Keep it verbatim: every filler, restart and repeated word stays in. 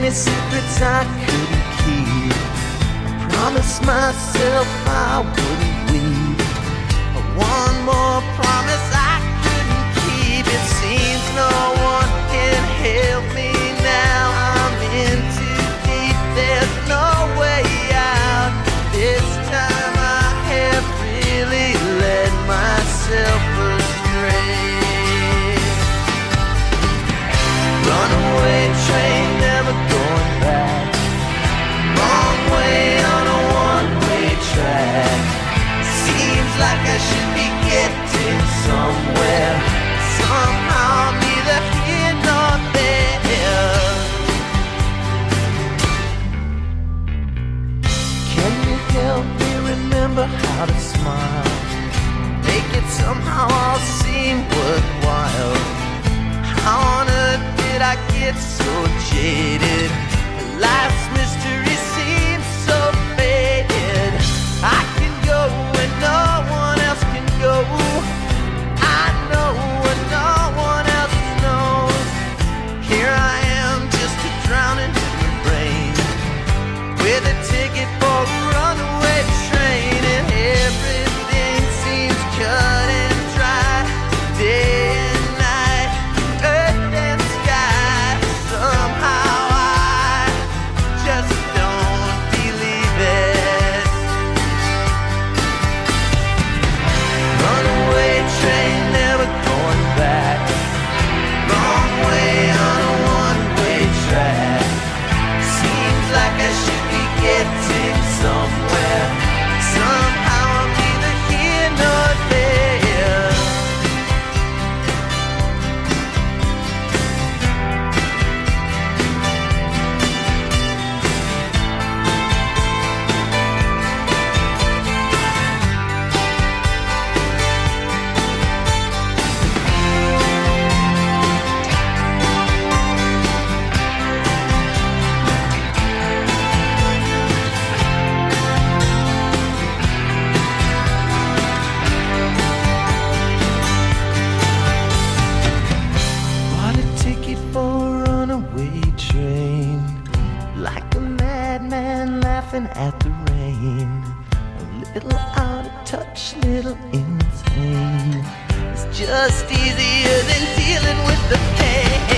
many secrets I couldn't keep. I promised myself I wouldn't leave. One more promise I couldn't keep. It seems no one can help me now. I'm in too deep, there's no way out. This time I have really led myself astray. Runaway train, never going back. Wrong way on a one-way track. Seems like I should be getting somewhere. Somehow I'm neither here nor there. Can you help me remember how to smile? Make it somehow all seem worthwhile. How on earth did I get so jaded? Life's mystery seems so faded. I can go where no one else can go. I know where no one else knows. Here I am, just a drowning in the rain, with a ticket for a runaway train, and everything seems cut and dry. Day and night, earth and sky. Somehow I just don't believe it. Runaway train, never going back. Wrong way on a one-way track. Seems like I should be getting somewhere. Somehow I'm neither here nor there. Bought a ticket for a runaway train, like a madman laughing at the rain. A little out of touch, little insane. It's just easier than dealing with the pain.